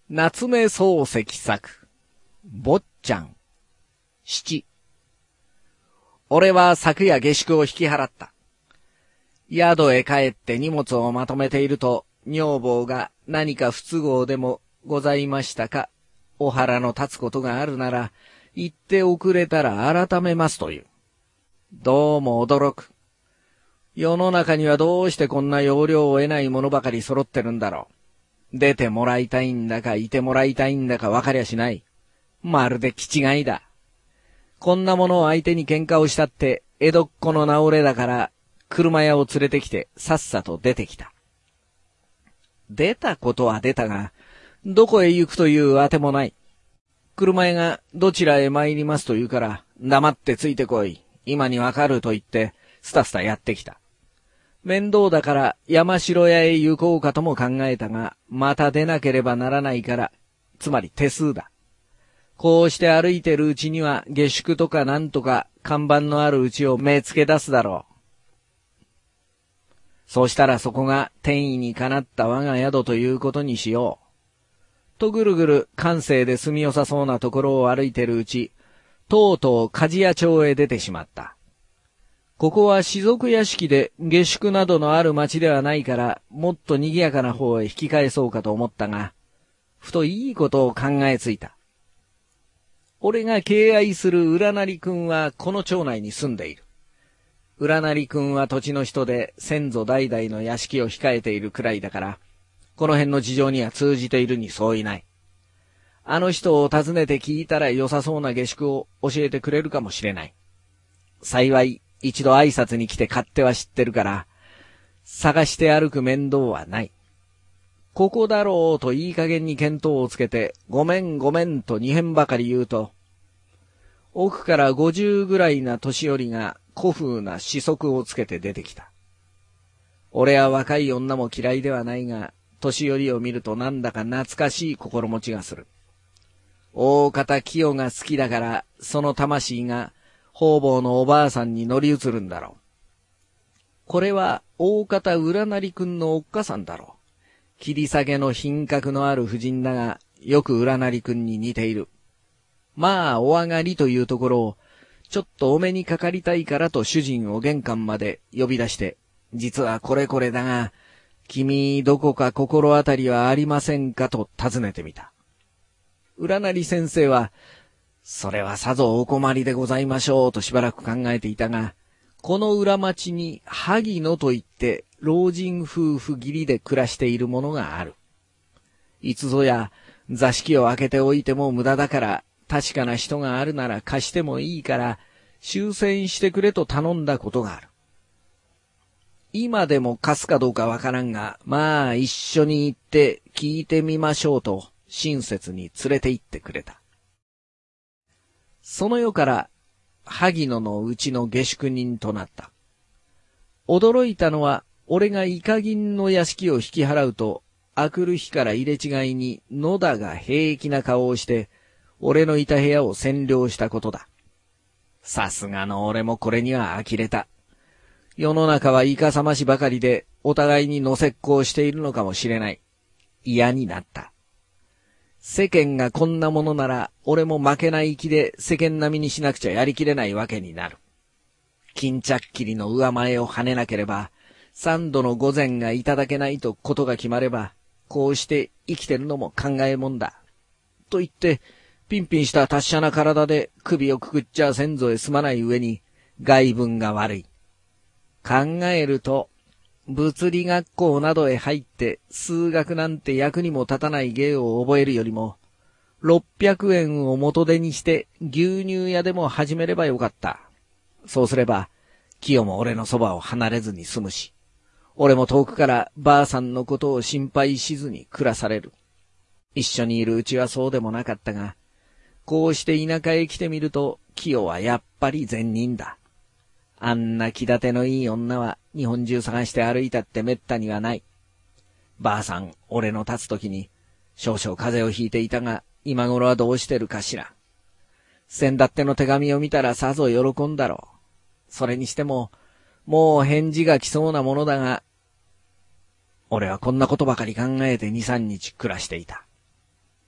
夏目漱石作、坊ちゃん、七。俺は昨夜下宿を引き払った。宿へ帰って荷物をまとめていると、女房が何か不都合でもございましたか、お腹の立つことがあるなら、言っておくれたら改めますという。どうも驚く。世の中にはどうしてこんな要領を得ないものばかり揃ってるんだろう。出てもらいたいんだかいてもらいたいんだか分かりゃしない。まるで気違いだ。こんなものを相手に喧嘩をしたって江戸っ子の名折れだから車屋を連れてきてさっさと出てきた。出たことは出たが、どこへ行くというあてもない。車屋がどちらへ参りますと言うから黙ってついてこい。今にわかると言ってスタスタやってきた。面倒だから山城屋へ行こうかとも考えたが、また出なければならないから、つまり手数だ。こうして歩いてるうちには下宿とかなんとか看板のあるうちを目つけ出すだろう。そうしたらそこが天意にかなった我が宿ということにしよう。とぐるぐる閑静で住みよさそうなところを歩いてるうち、とうとう鍛冶屋町へ出てしまった。ここは士族屋敷で下宿などのある町ではないから、もっと賑やかな方へ引き返そうかと思ったが、ふといいことを考えついた。俺が敬愛する浦成君はこの町内に住んでいる。浦成君は土地の人で先祖代々の屋敷を控えているくらいだから、この辺の事情には通じているに相違ない。あの人を訪ねて聞いたら良さそうな下宿を教えてくれるかもしれない。幸い、一度挨拶に来て勝手は知ってるから、探して歩く面倒はない。ここだろうといい加減に見当をつけて、ごめんごめんと二遍ばかり言うと、奥から50ぐらいな年寄りが古風な子息をつけて出てきた。俺は若い女も嫌いではないが、年寄りを見るとなんだか懐かしい心持ちがする。大方清が好きだから、その魂が、方々のおばあさんに乗り移るんだろう。これは大方浦成君のおっかさんだろう。切り下げの品格のある婦人だが、よく浦成君に似ている。まあお上がりというところを、ちょっとお目にかかりたいからと主人を玄関まで呼び出して、実はこれこれだが、君どこか心当たりはありませんかと尋ねてみた。浦成先生は、それはさぞお困りでございましょうとしばらく考えていたが、この裏町に萩野といって老人夫婦義理で暮らしているものがある。いつぞや座敷を開けておいても無駄だから確かな人があるなら貸してもいいから終戦してくれと頼んだことがある。今でも貸すかどうかわからんが、まあ一緒に行って聞いてみましょうと親切に連れて行ってくれた。その夜から、萩野のうちの下宿人となった。驚いたのは、俺がイカ銀の屋敷を引き払うと、あくる日から入れ違いに野田が平気な顔をして、俺のいた部屋を占領したことだ。さすがの俺もこれには呆れた。世の中はイカさましばかりで、お互いにのせっこをしているのかもしれない。嫌になった。世間がこんなものなら、俺も負けない気で世間並みにしなくちゃやりきれないわけになる。巾着切りの上前を跳ねなければ、三度の御前がいただけないとことが決まれば、こうして生きてるのも考えもんだ。と言って、ピンピンした達者な体で首をくくっちゃ先祖へすまない上に、外分が悪い。考えると、物理学校などへ入って数学なんて役にも立たない芸を覚えるよりも、600円を元手にして牛乳屋でも始めればよかった。そうすれば、清も俺のそばを離れずに済むし、俺も遠くからばあさんのことを心配しずに暮らされる。一緒にいるうちはそうでもなかったが、こうして田舎へ来てみると、清はやっぱり善人だ。あんな気立てのいい女は日本中探して歩いたってめったにはない。ばあさん、俺の立つ時に少々風邪をひいていたが、今頃はどうしてるかしら。先だっての手紙を見たらさぞ喜んだろう。それにしても、もう返事が来そうなものだが、俺はこんなことばかり考えて2、3日暮らしていた。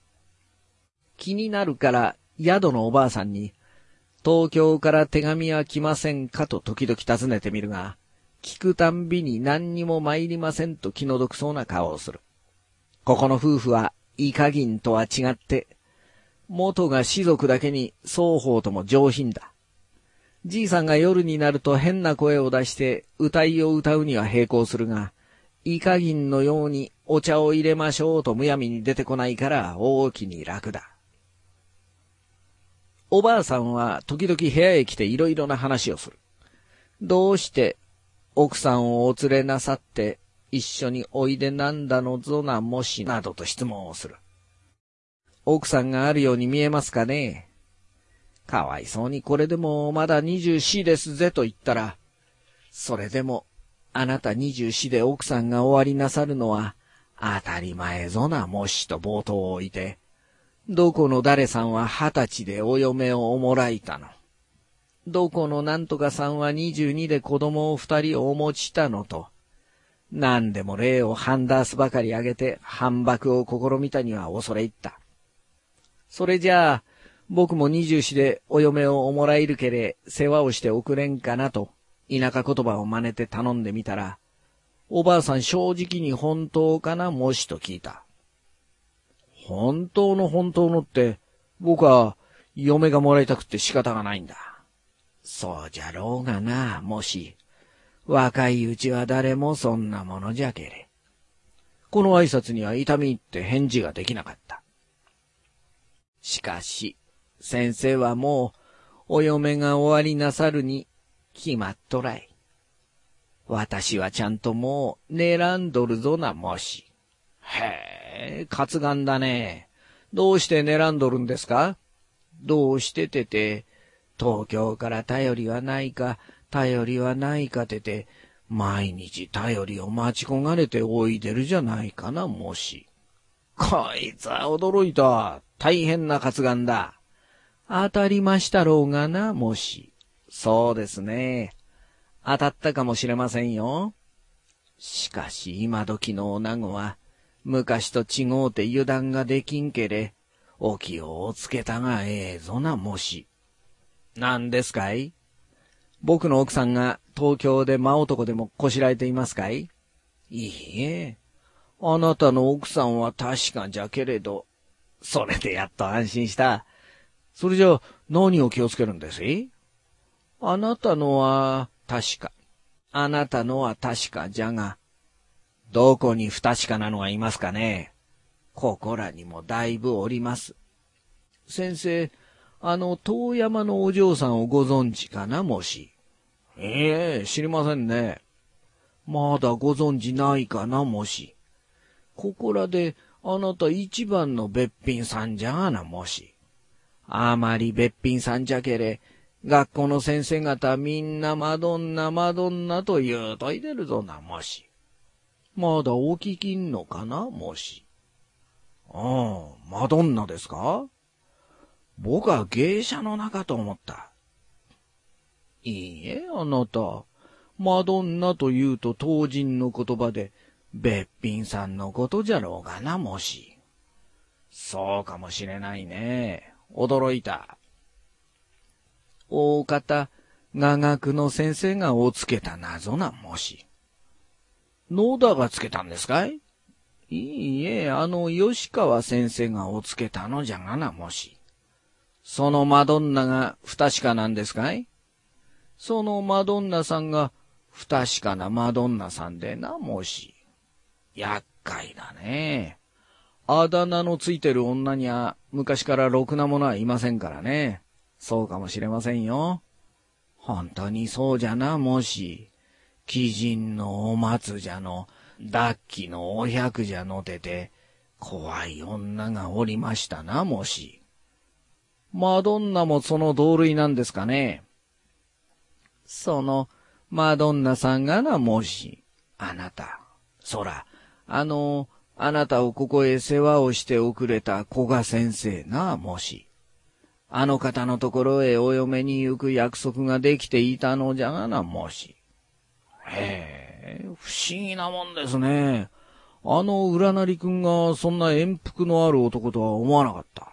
気になるから宿のおばあさんに、東京から手紙は来ませんかと時々尋ねてみるが、聞くたんびに何にも参りませんと気の毒そうな顔をする。ここの夫婦はイカ銀とは違って、元が士族だけに双方とも上品だ。じいさんが夜になると変な声を出して歌いを歌うには並行するが、イカ銀のようにお茶を入れましょうとむやみに出てこないから大きに楽だ。おばあさんは時々部屋へ来ていろいろな話をする。どうして奥さんをお連れなさって一緒においでなんだのぞなもしなどと質問をする。奥さんがあるように見えますかね。かわいそうにこれでもまだ24ですぜと言ったら、それでもあなた24で奥さんが終わりなさるのは当たり前ぞなもしと冒頭を置いて、どこの誰さんは20歳でお嫁をおもらいたの。どこのなんとかさんは22で子供を2人お持ちしたのと、何でも例を半出すばかりあげて反駁を試みたには恐れ入った。それじゃあ、僕も24でお嫁をおもらえるけれ世話をしておくれんかなと田舎言葉を真似て頼んでみたら、おばあさん正直に本当かなもしと聞いた。本当のって僕は嫁がもらいたくって仕方がないんだ。そうじゃろうがな、もし。若いうちは誰もそんなものじゃけれ。この挨拶には痛み入って返事ができなかった。しかし、先生はもうお嫁が終わりなさるに決まっとらい。私はちゃんともう狙んどるぞなもし。へえ、活眼だね。どうして狙んどるんですか？どうしててて、東京から頼りはないかてて、毎日頼りを待ち焦がれておいでるじゃないかなもし。こいつは驚いた。大変な活眼だ。当たりましたろうがな、もし。そうですね。当たったかもしれませんよ。しかし今時の女子は、昔と違うて油断ができんけれ、お気をおつけたがええぞな、もし。何ですかい？僕の奥さんが東京で真男でもこしらえていますかい？いいえ。あなたの奥さんは確かじゃけれど、それでやっと安心した。それじゃあ何を気をつけるんですい？あなたのは確かじゃが、どこに不確かなのがいますかね。ここらにもだいぶおります。先生、遠山のお嬢さんをご存知かなもし。知りませんね。まだご存知ないかなもし。ここらであなた一番のべっぴんさんじゃがなもし。あまりべっぴんさんじゃけれ、学校の先生方みんなマドンナと言うといでるぞなもし。まだお聞きんのかなもし。マドンナですか？僕は芸者の中と思った。いいえ、あなた。マドンナというと当人の言葉で、べっぴんさんのことじゃろうがな、もし。そうかもしれないね。驚いた。大方、雅楽の先生がおつけた謎な、もし。野田がつけたんですかい？いいえ、吉川先生がおつけたのじゃがな、もし。そのマドンナが不確かなんですかい？そのマドンナさんが不確かなマドンナさんでな、もし。厄介だね。あだ名のついてる女には昔からろくなものはいませんからね。そうかもしれませんよ。本当にそうじゃな、もし。貴人のお松じゃの、脱気のお百じゃのてて、怖い女がおりましたな、もし。マドンナもその同類なんですかね。そのマドンナさんがな、もし、あなた、そら、あなたをここへ世話をしておくれた古賀先生な、もし、あの方のところへお嫁に行く約束ができていたのじゃがな、もし。へえ、不思議なもんですね。占りくんがそんな遠福のある男とは思わなかった。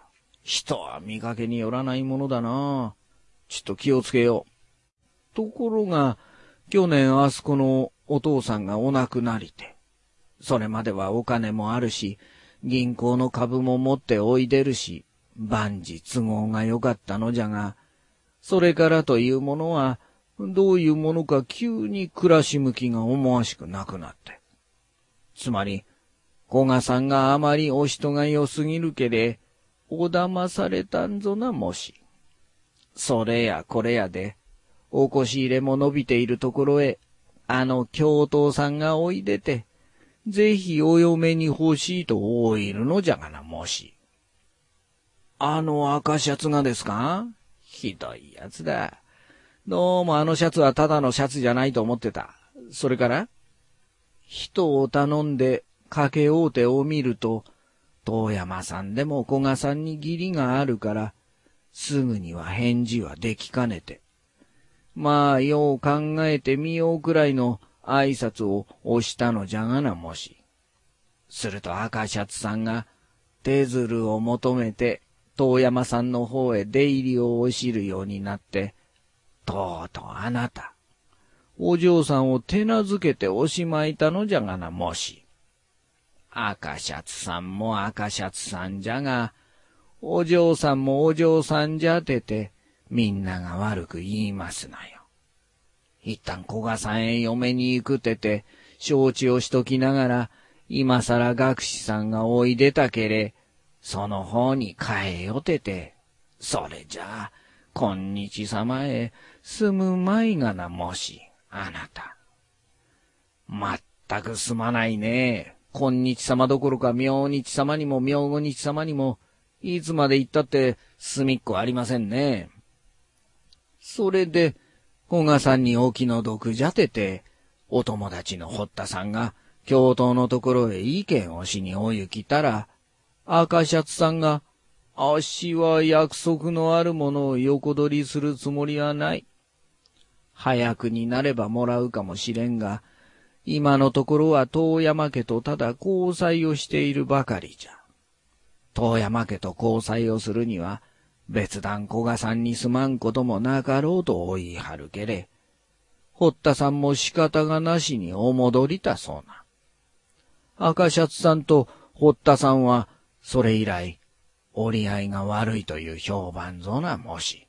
人は見かけによらないものだな。ちょっと気をつけよう。ところが、去年あそこのお父さんがお亡くなりて、それまではお金もあるし、銀行の株も持っておいでるし、万事都合が良かったのじゃが、それからというものは、どういうものか急に暮らし向きが思わしくなくなって。つまり、古賀さんがあまりお人が良すぎるけで、お騙されたんぞなもし。それやこれやで、おこし入れも伸びているところへ、あの教頭さんがおいでて、ぜひお嫁に欲しいとおいるのじゃがなもし。あの赤シャツがですか？ひどいやつだ。どうもあのシャツはただのシャツじゃないと思ってた。それから人を頼んでかけ大手を見ると、遠山さんでも古賀さんに義理があるから、すぐには返事はできかねて。まあ、よう考えてみようくらいの挨拶を押したのじゃがなもし。すると赤シャツさんが手づるを求めて遠山さんの方へ出入りを押しるようになって、とうとうあなた、お嬢さんを手なずけておしまいたのじゃがなもし。赤シャツさんも赤シャツさんじゃが、お嬢さんもお嬢さんじゃてて、みんなが悪く言いますなよ。一旦古賀さんへ嫁に行くてて、承知をしときながら、今さら学士さんがおいでたけれ、その方に変えよてて、それじゃあ、今日様へ住むまいがなもし、あなた。まったくすまないね。今日様どころか明日様にも明後日様にも、いつまで行ったって隅っこありませんね。それで、古賀さんにお気の毒じゃてて、お友達の堀田さんが教頭のところへ意見をしにお行きたら、赤シャツさんが、あっしは約束のあるものを横取りするつもりはない。早くになればもらうかもしれんが、今のところは遠山家とただ交際をしているばかりじゃ。遠山家と交際をするには、別段古賀さんにすまんこともなかろうとお言い張るけれ、堀田さんも仕方がなしにお戻りたそうな。赤シャツさんと堀田さんは、それ以来、折り合いが悪いという評判ぞなもし。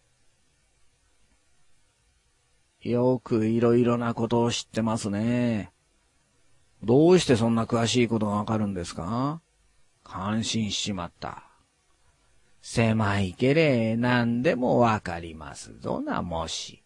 よくいろいろなことを知ってますね。どうしてそんな詳しいことがわかるんですか？感心しちまった。狭いけれ何でもわかりますぞなもし。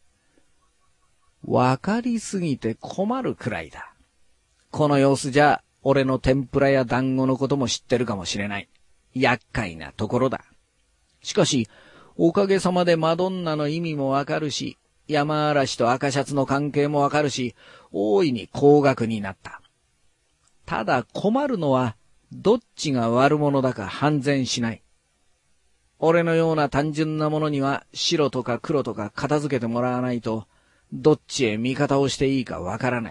わかりすぎて困るくらいだ。この様子じゃ俺の天ぷらや団子のことも知ってるかもしれない。厄介なところだ。しかし、おかげさまでマドンナの意味もわかるし、山嵐と赤シャツの関係もわかるし、大いに高額になった。ただ困るのは、どっちが悪者だか判然しない。俺のような単純なものには白とか黒とか片付けてもらわないと、どっちへ味方をしていいかわからない。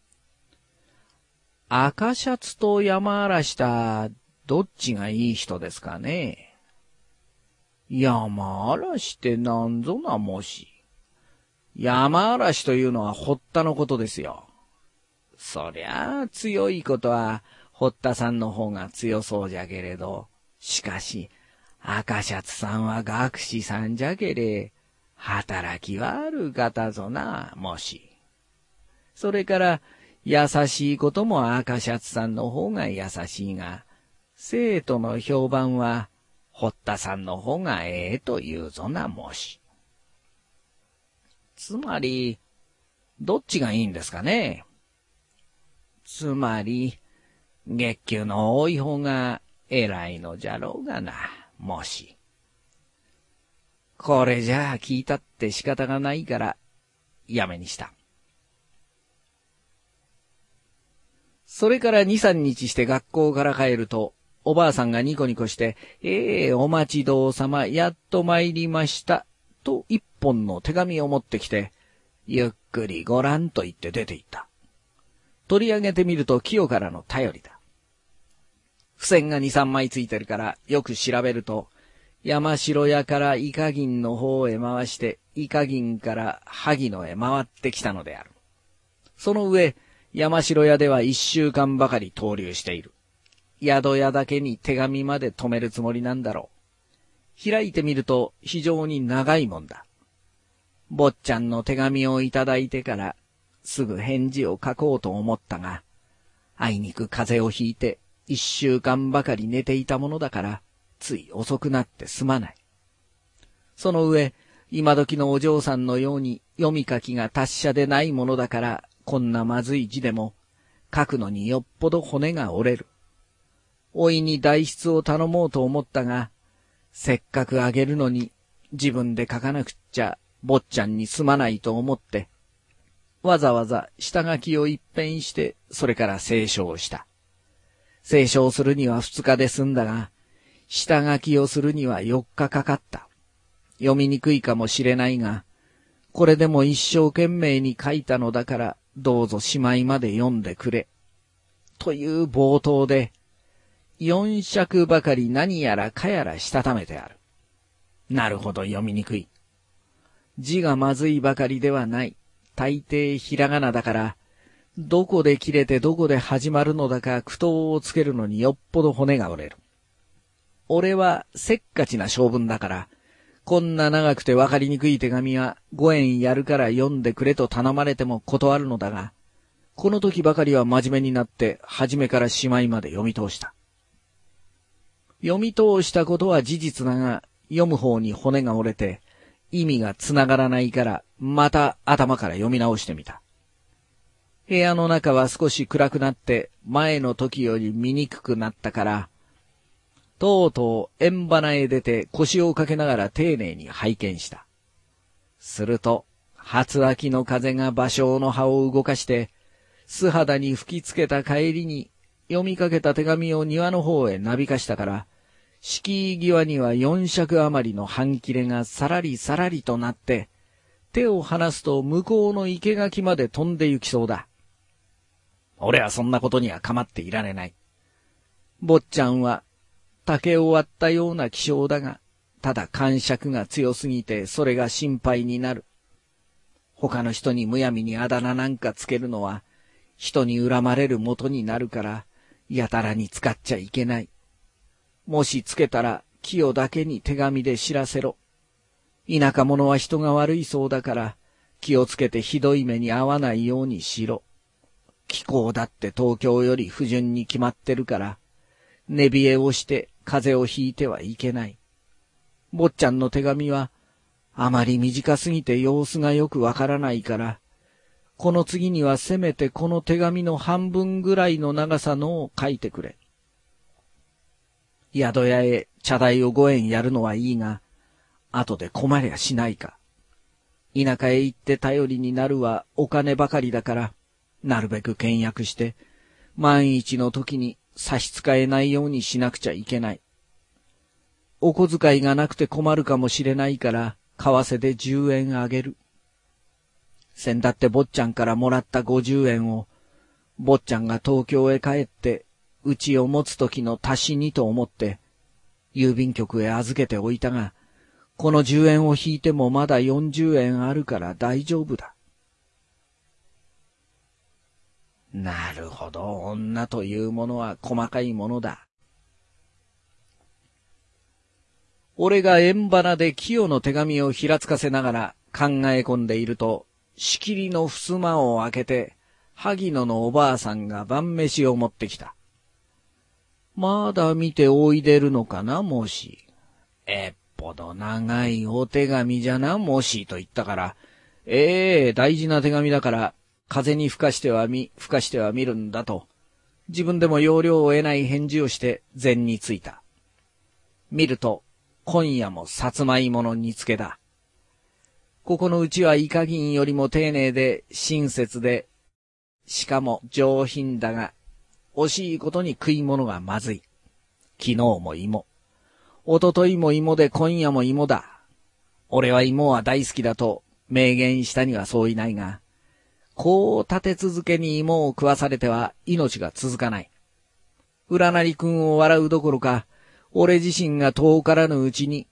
赤シャツと山嵐だ、どっちがいい人ですかね。山嵐ってなんぞなもし。山嵐というのは堀田のことですよ。そりゃあ強いことは堀田さんの方が強そうじゃけれど、しかし赤シャツさんは学士さんじゃけれ、働きはある方ぞな、もし。それから優しいことも赤シャツさんの方が優しいが、生徒の評判は堀田さんの方がええというぞな、もし。つまり、どっちがいいんですかね。つまり、月給の多い方が偉いのじゃろうがな、もし。これじゃあ聞いたって仕方がないから、やめにした。それから2、3日して学校から帰ると、おばあさんがニコニコして、お待ちどうさま、やっと参りました、と一本の手紙を持ってきて、ゆっくりご覧と言って出て行った。取り上げてみると清からの頼りだ。付箋が2、3枚ついてるからよく調べると、 山城屋からイカ銀の方へ回して、イカ銀から萩野へ回ってきたのである。その上、山城屋では1週間ばかり逗留している。宿屋だけに手紙まで止めるつもりなんだろう。開いてみると非常に長いもんだ。坊ちゃんの手紙をいただいてからすぐ返事を書こうと思ったが、あいにく風邪をひいて1週間ばかり寝ていたものだから、つい遅くなってすまない。その上、今時のお嬢さんのように読み書きが達者でないものだから、こんなまずい字でも書くのによっぽど骨が折れる。おいに代筆を頼もうと思ったが、せっかくあげるのに自分で書かなくっちゃ坊ちゃんにすまないと思って、わざわざ下書きを一遍して、それから清書した。清書するには2日で済んだが、下書きをするには4日かかった。読みにくいかもしれないが、これでも一生懸命に書いたのだから、どうぞしまいまで読んでくれ。という冒頭で、4尺ばかり何やらかやらしたためてある。なるほど読みにくい。字がまずいばかりではない。大抵ひらがなだから、どこで切れてどこで始まるのだか句読をつけるのによっぽど骨が折れる。俺はせっかちな性分だから、こんな長くてわかりにくい手紙は5円やるから読んでくれと頼まれても断るのだが、この時ばかりは真面目になって初めからしまいまで読み通した。読み通したことは事実だが、読む方に骨が折れて意味がつながらないからまた頭から読み直してみた。部屋の中は少し暗くなって前の時より見にくくなったから、とうとう縁花へ出て腰をかけながら丁寧に拝見した。すると、初秋の風が芭蕉の葉を動かして、素肌に吹きつけた帰りに、読みかけた手紙を庭の方へなびかしたから、敷居際には4尺余りの半切れがさらりさらりとなって、手を離すと向こうの生垣まで飛んで行きそうだ。俺はそんなことには構っていられない。坊ちゃんは、竹を割ったような気性だが、ただ癇癪が強すぎてそれが心配になる。他の人にむやみにあだ名なんかつけるのは、人に恨まれるもとになるから、やたらに使っちゃいけない。もしつけたら、清だけに手紙で知らせろ。田舎者は人が悪いそうだから、気をつけてひどい目に遭わないようにしろ。気候だって東京より不順に決まってるから、寝冷えをして風邪をひいてはいけない。坊ちゃんの手紙は、あまり短すぎて様子がよくわからないから、この次にはせめてこの手紙の半分ぐらいの長さのを書いてくれ。宿屋へ茶代を5円やるのはいいが、後で困りゃしないか。田舎へ行って頼りになるはお金ばかりだから、なるべく倹約して、万一の時に差し支えないようにしなくちゃいけない。お小遣いがなくて困るかもしれないから、為替で10円あげる。せんだって坊ちゃんからもらった50円を、坊ちゃんが東京へ帰って、うちを持つ時の足しにと思って、郵便局へ預けておいたが、この10円を引いてもまだ40円あるから大丈夫だ。なるほど、女というものは細かいものだ。俺が縁花で清の手紙をひらつかせながら考え込んでいると、仕切りの襖を開けて、萩野のおばあさんが晩飯を持ってきた。まだ見ておいでるのかな、もし。っぽど長いお手紙じゃな、もし、と言ったから、大事な手紙だから、風に吹かしては見るんだと、自分でも要領を得ない返事をして膳についた。見ると、今夜もさつまいもの煮付けだ。ここのうちはイカ銀よりも丁寧で親切で、しかも上品だが、惜しいことに食い物がまずい。昨日も芋。一昨日も芋で今夜も芋だ。俺は芋は大好きだと明言したにはそういないが、こう立て続けに芋を食わされては命が続かない。占りくんを笑うどころか、俺自身が遠からぬうちに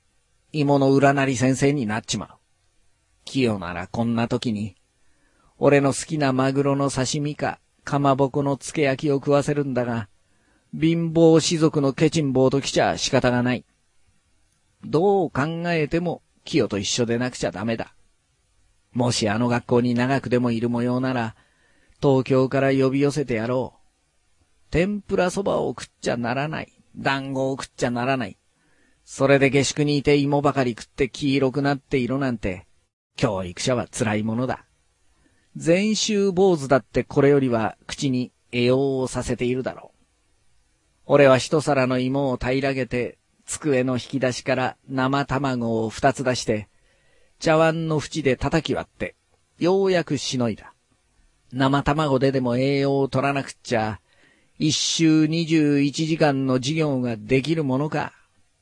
芋の占り先生になっちまう。清ならこんな時に、俺の好きなマグロの刺身か、かまぼこのつけ焼きを食わせるんだが、貧乏士族のケチン坊と来ちゃ仕方がない。どう考えても清と一緒でなくちゃダメだ。もしあの学校に長くでもいる模様なら、東京から呼び寄せてやろう。天ぷらそばを食っちゃならない。団子を食っちゃならない。それで下宿にいて芋ばかり食って黄色くなっているなんて、教育者は辛いものだ。全州坊主だってこれよりは口に栄養をさせているだろう。俺は一皿の芋を平らげて、机の引き出しから生卵を2つ出して、茶碗の縁で叩き割って、ようやくしのいだ。生卵ででも栄養を取らなくっちゃ、1週21時間の授業ができるものか。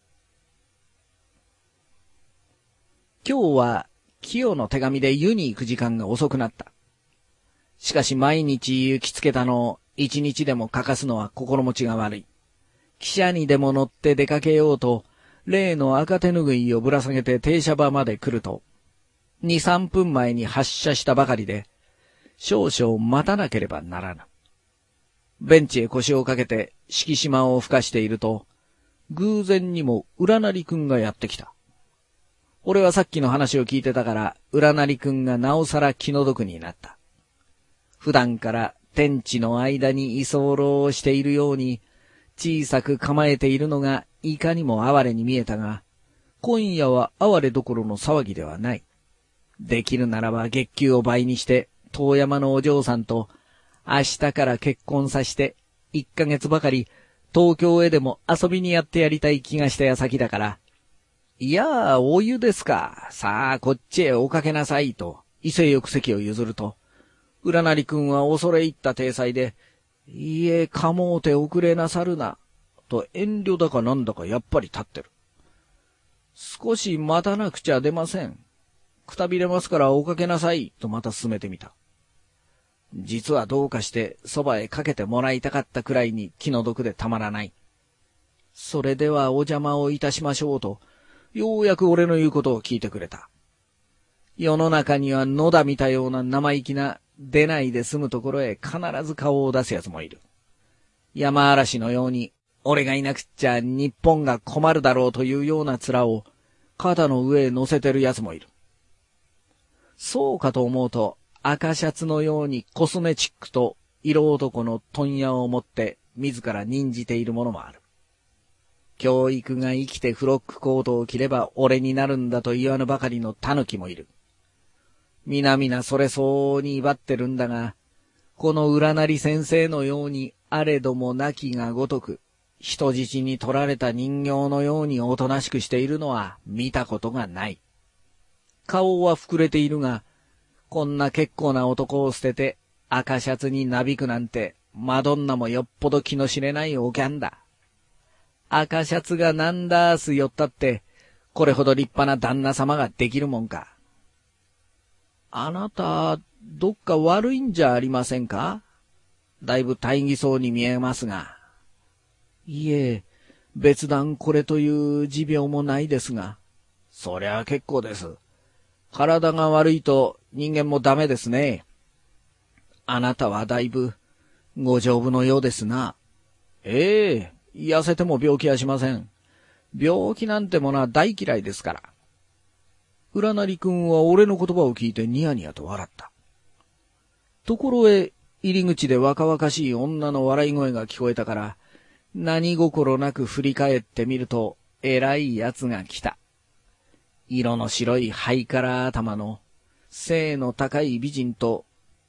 今日は、清の手紙で湯に行く時間が遅くなった。しかし毎日行きつけたのを1日でも欠かすのは心持ちが悪い。汽車にでも乗って出かけようと、例の赤手ぬぐいをぶら下げて停車場まで来ると、2、3分前に発車したばかりで、少々待たなければならぬ。ベンチへ腰をかけて敷島を吹かしていると、偶然にも占りくんがやってきた。俺はさっきの話を聞いてたから、占りくんがなおさら気の毒になった。普段から天地の間に居候しているように、小さく構えているのがいかにも哀れに見えたが、今夜は哀れどころの騒ぎではない。できるならば月給を倍にして、遠山のお嬢さんと明日から結婚させて、1ヶ月ばかり東京へでも遊びにやってやりたい気がした矢先だから、いやあ、お湯ですか。さあ、こっちへおかけなさいと、威勢よく席を譲ると、占りくんは恐れ入った体裁で、いいえ、かもうて遅れなさるな、と遠慮だかなんだかやっぱり立ってる。少し待たなくちゃ出ません。くたびれますからおかけなさい、とまた進めてみた。実はどうかしてそばへかけてもらいたかったくらいに気の毒でたまらない。それではお邪魔をいたしましょうと、ようやく俺の言うことを聞いてくれた。世の中には野田見たような生意気な出ないで済むところへ必ず顔を出す奴もいる。山嵐のように俺がいなくっちゃ日本が困るだろうというような面を肩の上へ乗せてる奴もいる。そうかと思うと赤シャツのようにコスメチックと色男の問屋を持って自ら任じているものもある。教育が生きてフロックコートを着れば俺になるんだと言わぬばかりの狸もいる。皆それ相応に威張ってるんだが、この占り先生のようにあれどもなきがごとく、人質に取られた人形のようにおとなしくしているのは見たことがない。顔は膨れているが、こんな結構な男を捨てて赤シャツになびくなんて、マドンナもよっぽど気の知れないおキャンだ。赤シャツがなんだすよったって、これほど立派な旦那様ができるもんか。あなた、どっか悪いんじゃありませんか？だいぶ大儀そうに見えますが。いえ、別段これという持病もないですが。そりゃ結構です。体が悪いと人間もダメですね。あなたはだいぶご丈夫のようですな。ええ、痩せても病気はしません。病気なんてものは大嫌いですから。占りくんは俺の言葉を聞いてニヤニヤと笑った。ところへ入り口で若々しい女の笑い声が聞こえたから、何心なく振り返ってみると偉い奴が来た。色の白いハイカラー頭の背の高い美人と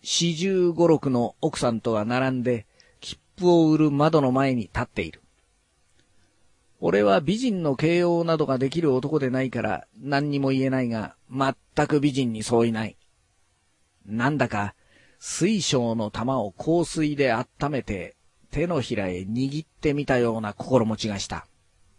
45、6の奥さんとが並んで切符を売る窓の前に立っている。俺は美人の形容などができる男でないから何にも言えないが、全く美人に相違ない。なんだか水晶の玉を香水で温めて手のひらへ握ってみたような心持ちがした。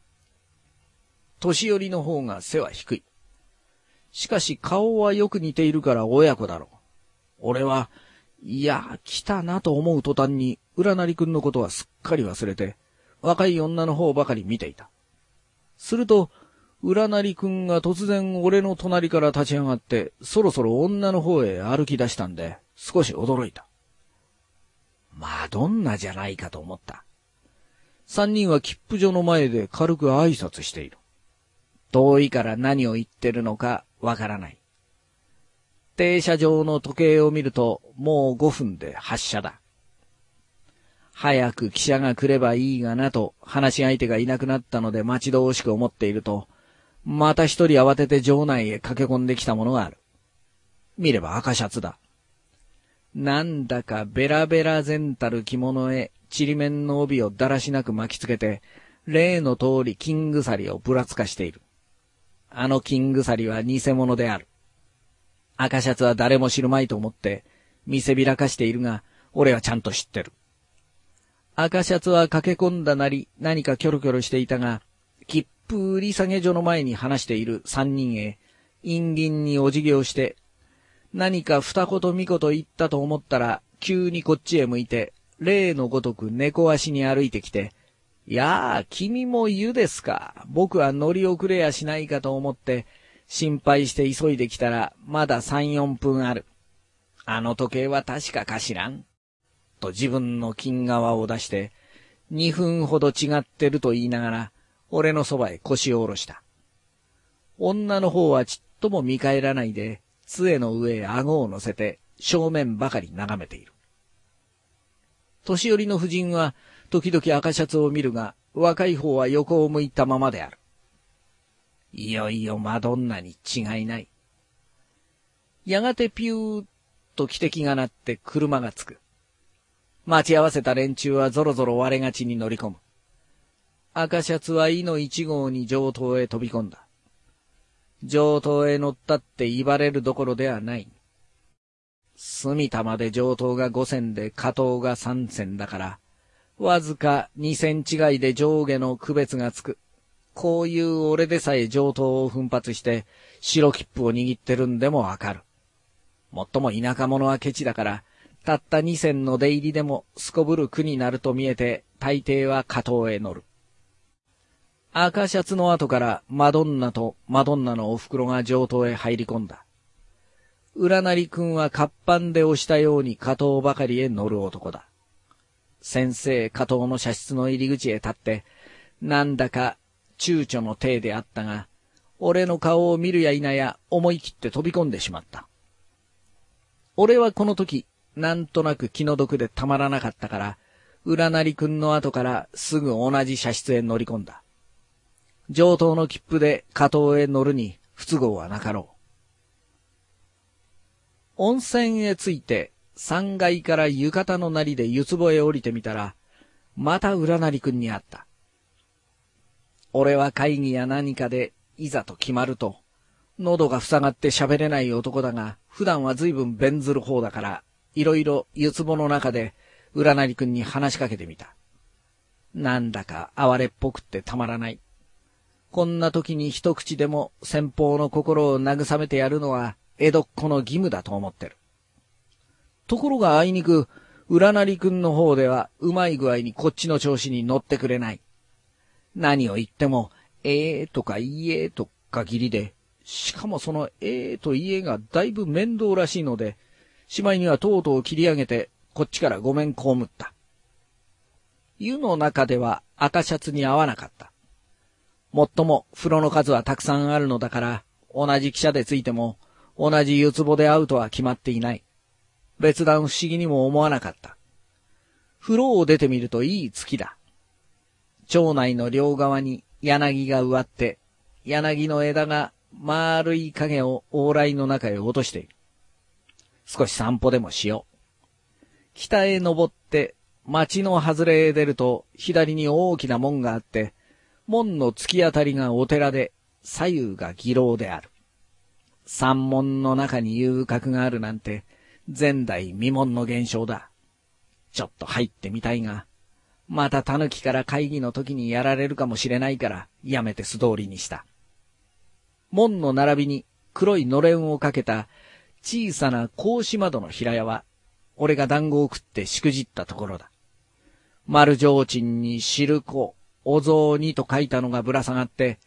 年寄りの方が背は低い。しかし顔はよく似ているから親子だろう。俺は、いや、来たなと思う途端に占りくんのことはすっかり忘れて、若い女の方ばかり見ていた。すると、 浦成くんが突然俺の隣から立ち上がって、そろそろ女の方へ歩き出したんで、少し驚いた。マドンナじゃないかと思った。三人は切符所の前で軽く挨拶している。遠いから何を言ってるのかわからない。停車場の時計を見ると、もう5分で発車だ。早く汽車が来ればいいがなと話し相手がいなくなったので待ち遠しく思っていると、また一人慌てて場内へ駆け込んできたものがある。見れば赤シャツだ。なんだかベラベラ全たる着物へちりめんの帯をだらしなく巻きつけて、例の通り金鎖をぶらつかしている。あの金鎖は偽物である。赤シャツは誰も知るまいと思って見せびらかしているが、俺はちゃんと知ってる。赤シャツは駆け込んだなり何かキョロキョロしていたが、切符売り下げ所の前に話している三人へ、陰銀にお辞儀をして、何か二言三言言ったと思ったら、急にこっちへ向いて、例のごとく猫足に歩いてきて、やあ、君も湯ですか。僕は乗り遅れやしないかと思って、心配して急いできたら、まだ3、4分ある。あの時計は確かかしらん。と自分の金側を出して、2分ほど違ってると言いながら、俺のそばへ腰を下ろした。女の方はちっとも見返らないで、杖の上へ顎を乗せて、正面ばかり眺めている。年寄りの婦人は、時々赤シャツを見るが、若い方は横を向いたままである。いよいよマドンナに違いない。やがてピューッと汽笛が鳴って車がつく。待ち合わせた連中はぞろぞろ割れがちに乗り込む。赤シャツは伊の一号に上等へ飛び込んだ。上等へ乗ったって威張れるどころではない。住田まで上等が5銭で下等が3銭だから、わずか2銭違いで上下の区別がつく。こういう俺でさえ上等を奮発して白切符を握ってるんでもわかる。もっとも田舎者はケチだから、たった2銭の出入りでもすこぶる苦になると見えて、大抵は下等へ乗る。赤シャツの後からマドンナとマドンナのお袋が上等へ入り込んだ。浦成くんは活版で押したように下等ばかりへ乗る男だ。先生下等の車室の入り口へ立って、なんだか躊躇の体であったが、俺の顔を見るや否や思い切って飛び込んでしまった。俺はこの時、なんとなく気の毒でたまらなかったから、浦成くんの後からすぐ同じ車室へ乗り込んだ。上等の切符で下等へ乗るに不都合はなかろう。温泉へ着いて3階から浴衣のなりで湯壺へ降りてみたら、また浦成くんに会った。俺は会議や何かでいざと決まると、喉が塞がって喋れない男だが、普段は随分弁ずる方だから、いろいろ湯壺の中で浦成くんに話しかけてみた。なんだか哀れっぽくってたまらない。こんな時に一口でも先方の心を慰めてやるのは江戸っ子の義務だと思ってる。ところがあいにく、浦成くんの方ではうまい具合にこっちの調子に乗ってくれない。何を言っても、とかいえとかぎりで、しかもそのといえがだいぶ面倒らしいので、しまいにはとうとう切り上げて、こっちからごめん被った。湯の中では赤シャツに合わなかった。もっとも風呂の数はたくさんあるのだから、同じ汽車でついても、同じ湯壺で会うとは決まっていない。別段不思議にも思わなかった。風呂を出てみるといい月だ。町内の両側に柳が植わって、柳の枝が丸い影を往来の中へ落としている。少し散歩でもしよう。北へ登って町の外れへ出ると左に大きな門があって、門の突き当たりがお寺で左右が儀楼である。山門の中に遊郭があるなんて前代未聞の現象だ。ちょっと入ってみたいが、また狸から会議の時にやられるかもしれないからやめて素通りにした。門の並びに黒いのれんをかけた小さな格子窓の平屋は、俺が団子を食ってしくじったところだ。丸提灯に汁粉、お雑煮と書いたのがぶら下がって、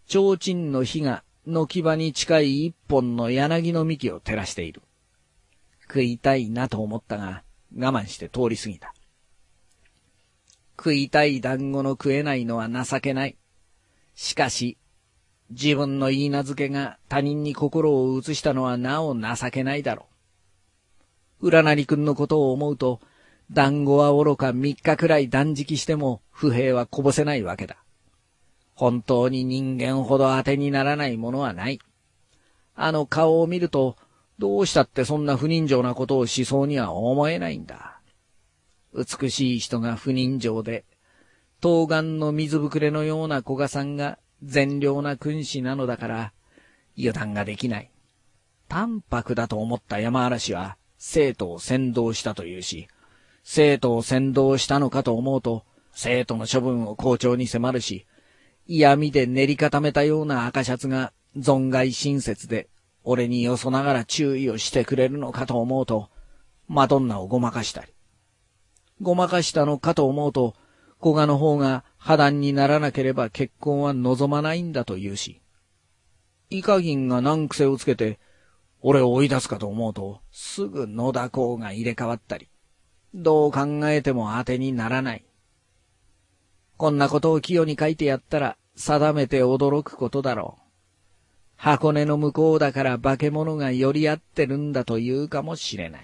提灯の火が軒場に近い一本の柳の幹を照らしている。食いたいなと思ったが、我慢して通り過ぎた。食いたい団子の食えないのは情けない。しかし、自分の言い名付けが他人に心を移したのはなお情けないだろう。占り君のことを思うと、団子は愚か3日くらい断食しても不平はこぼせないわけだ。本当に人間ほど当てにならないものはない。あの顔を見ると、どうしたってそんな不人情なことをしそうには思えないんだ。美しい人が不人情で、冬瓜の水ぶくれのような古賀さんが善良な君子なのだから、油断ができない。淡白だと思った山嵐は生徒を扇動したというし、生徒を扇動したのかと思うと、生徒の処分を校長に迫るし、嫌味で練り固めたような赤シャツが存外親切で、俺によそながら注意をしてくれるのかと思うと、マドンナをごまかしたり。ごまかしたのかと思うと、古賀の方が破談にならなければ結婚は望まないんだと言うし、イカ銀が難癖をつけて、俺を追い出すかと思うと、すぐ野田公が入れ替わったり、どう考えても当てにならない。こんなことを清に書いてやったら、定めて驚くことだろう。箱根の向こうだから化け物が寄り合ってるんだと言うかもしれない。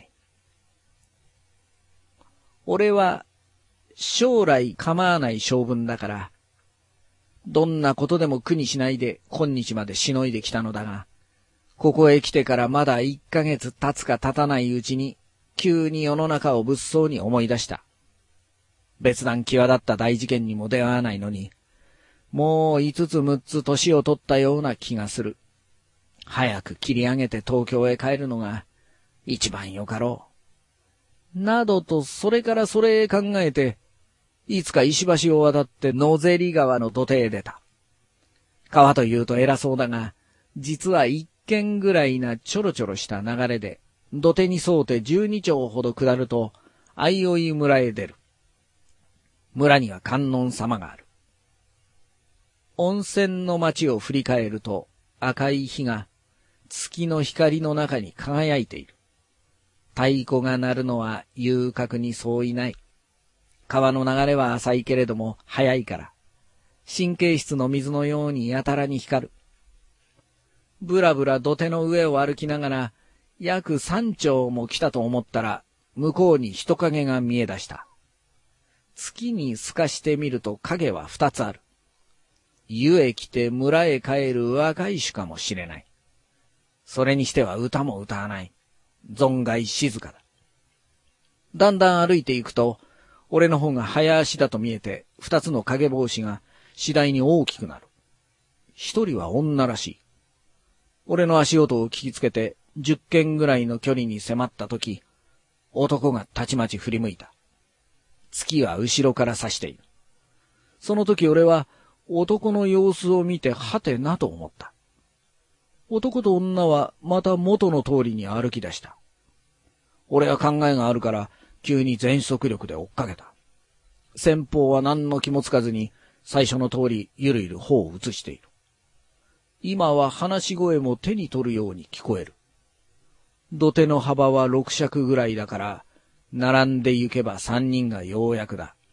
俺は将来構わない性分だから、どんなことでも苦にしないで今日までしのいできたのだが、ここへ来てからまだ1ヶ月経つか経たないうちに、急に世の中を物騒に思い出した。別段際立った大事件にも出会わないのに、もう5つ6つ年を取ったような気がする。早く切り上げて東京へ帰るのが一番よかろう。などとそれからそれへ考えて、いつか石橋を渡って野芹川の土手へ出た。川というと偉そうだが、実は一軒ぐらいなちょろちょろした流れで、土手に沿うて12丁ほど下ると、相生村へ出る。村には観音様がある。温泉の町を振り返ると、赤い火が月の光の中に輝いている。太鼓が鳴るのは遊郭にそういない。川の流れは浅いけれども速いから、神経質の水のようにやたらに光る。ぶらぶら土手の上を歩きながら、約3丁も来たと思ったら、向こうに人影が見え出した。月に透かしてみると影は2つある。湯へ来て村へ帰る若い種かもしれない。それにしては歌も歌わない。存外静かだ。だんだん歩いていくと、俺の方が早足だと見えて、2つの影帽子が次第に大きくなる。1人は女らしい。俺の足音を聞きつけて10軒ぐらいの距離に迫ったとき、男がたちまち振り向いた。月は後ろから差している。その時俺は男の様子を見てはてなと思った。男と女はまた元の通りに歩き出した。俺は考えがあるから急に全速力で追っかけた。先方は何の気もつかずに最初の通りゆるゆる歩を移している。今は話し声も手に取るように聞こえる。土手の幅は6尺ぐらいだから、並んで行けば3人がようやくだ。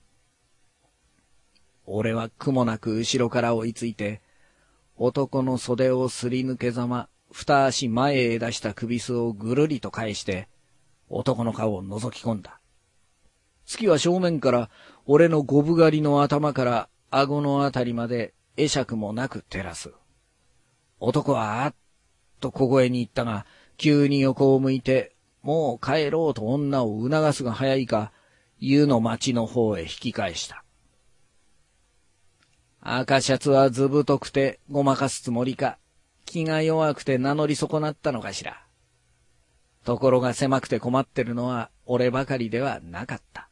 俺は苦もなく後ろから追いついて、男の袖をすり抜けざま、二足前へ出した首巣をぐるりと返して、男の顔を覗き込んだ。月は正面から俺の五分狩りの頭から顎のあたりまで会釈もなく照らす。男はあっと小声に言ったが、急に横を向いて、もう帰ろうと女を促すが早いか、湯の町の方へ引き返した。赤シャツはずぶとくてごまかすつもりか、気が弱くて名乗り損なったのかしら。ところが狭くて困ってるのは俺ばかりではなかった。